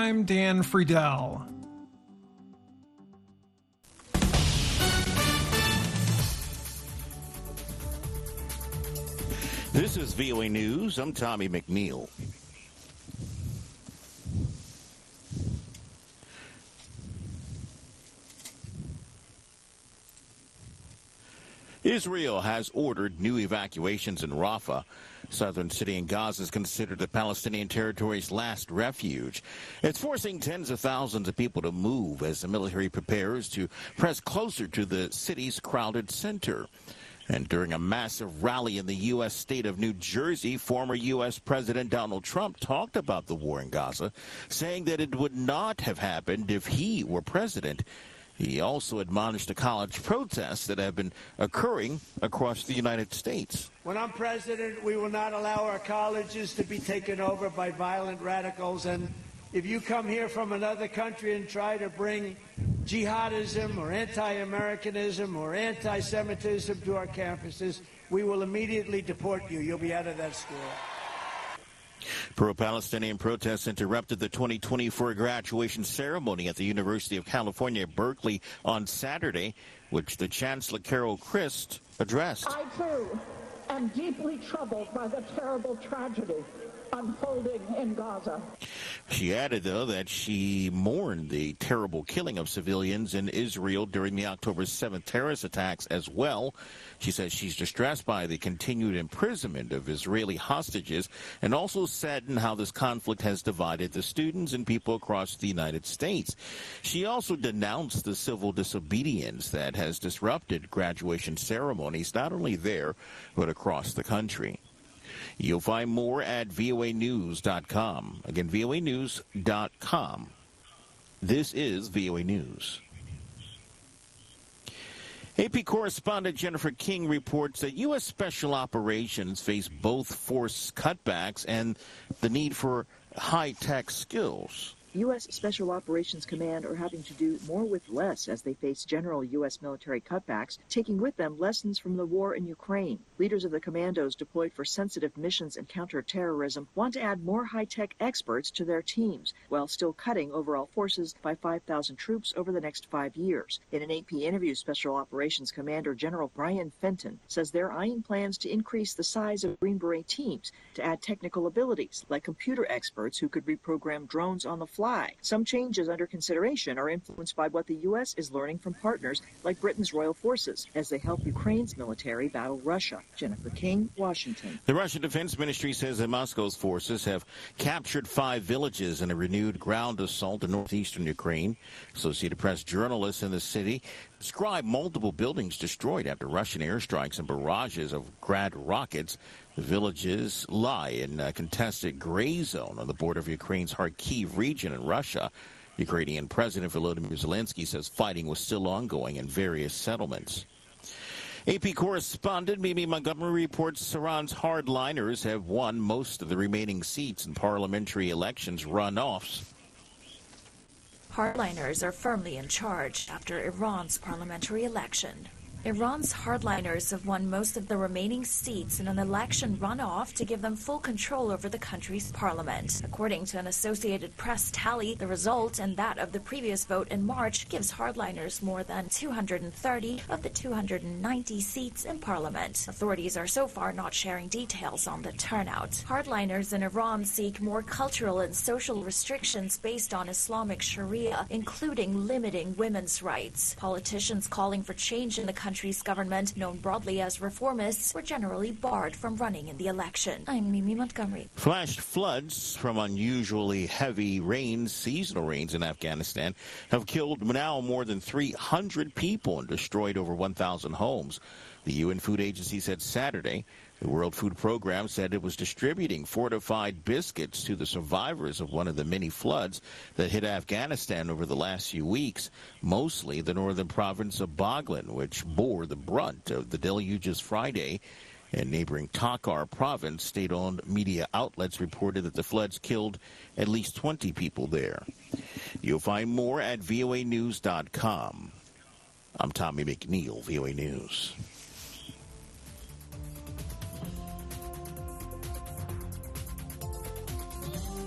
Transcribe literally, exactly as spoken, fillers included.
I'm Dan Friedel. This is V O A News. I'm Tommy McNeil. Israel has ordered new evacuations in Rafah. Southern city in Gaza is considered the Palestinian territory's last refuge. It's forcing tens of thousands of people to move as the military prepares to press closer to the city's crowded center. And during a massive rally in the U S state of New Jersey, former U S President Donald Trump talked about the war in Gaza, saying that it would not have happened if he were president. He also admonished the college protests that have been occurring across the United States. When I'm president, we will not allow our colleges to be taken over by violent radicals. And if you come here from another country and try to bring jihadism or anti-Americanism or anti-Semitism to our campuses, we will immediately deport you. You'll be out of that school. Pro-Palestinian protests interrupted the twenty twenty-four graduation ceremony at the University of California, Berkeley on Saturday, which the Chancellor Carol Christ addressed. I, too, am deeply troubled by the terrible tragedy unfolding in Gaza. She added, though, that she mourned the terrible killing of civilians in Israel during the October seventh terrorist attacks as well. She says she's distressed by the continued imprisonment of Israeli hostages and also saddened how this conflict has divided the students and people across the United States. She also denounced the civil disobedience that has disrupted graduation ceremonies, not only there, but across the country. You'll find more at V O A news dot com. Again, V O A news dot com. This is V O A News. A P correspondent Jennifer King reports that U S Special Operations face both force cutbacks and the need for high-tech skills. U S Special Operations Command are having to do more with less as they face general U S military cutbacks, taking with them lessons from the war in Ukraine. Leaders of the commandos deployed for sensitive missions and counterterrorism want to add more high-tech experts to their teams, while still cutting overall forces by five thousand troops over the next five years. In an A P interview, Special Operations Commander General Brian Fenton says they're eyeing plans to increase the size of Green Beret teams to add technical abilities, like computer experts who could reprogram drones on the fly. Some changes under consideration are influenced by what the U S is learning from partners like Britain's Royal Forces as they help Ukraine's military battle Russia. Jennifer King, Washington. The Russian Defense Ministry says that Moscow's forces have captured five villages in a renewed ground assault in northeastern Ukraine. Associated Press journalists in the city describe multiple buildings destroyed after Russian airstrikes and barrages of Grad rockets. The villages lie in a contested gray zone on the border of Ukraine's Kharkiv region in Russia. Ukrainian President Volodymyr Zelensky says fighting was still ongoing in various settlements. A P correspondent Mimi Montgomery reports Iran's hardliners have won most of the remaining seats in parliamentary elections runoffs. Hardliners are firmly in charge after Iran's parliamentary election. Iran's hardliners have won most of the remaining seats in an election runoff to give them full control over the country's parliament. According to an Associated Press tally, the result and that of the previous vote in March gives hardliners more than two hundred thirty of the two hundred ninety seats in parliament. Authorities are so far not sharing details on the turnout. Hardliners in Iran seek more cultural and social restrictions based on Islamic Sharia, including limiting women's rights. Politicians calling for change in the country country's government, known broadly as reformists, were generally barred from running in the election. I'm Mimi Montgomery. Flash floods from unusually heavy rains, seasonal rains in Afghanistan, have killed now more than three hundred people and destroyed over one thousand homes. The U N Food Agency said Saturday. The World Food Program said it was distributing fortified biscuits to the survivors of one of the many floods that hit Afghanistan over the last few weeks, mostly the northern province of Baghlan, which bore the brunt of the deluges Friday. In neighboring Takhar province, state-owned media outlets reported that the floods killed at least twenty people there. You'll find more at V O A news dot com. I'm Tommy McNeil, V O A News.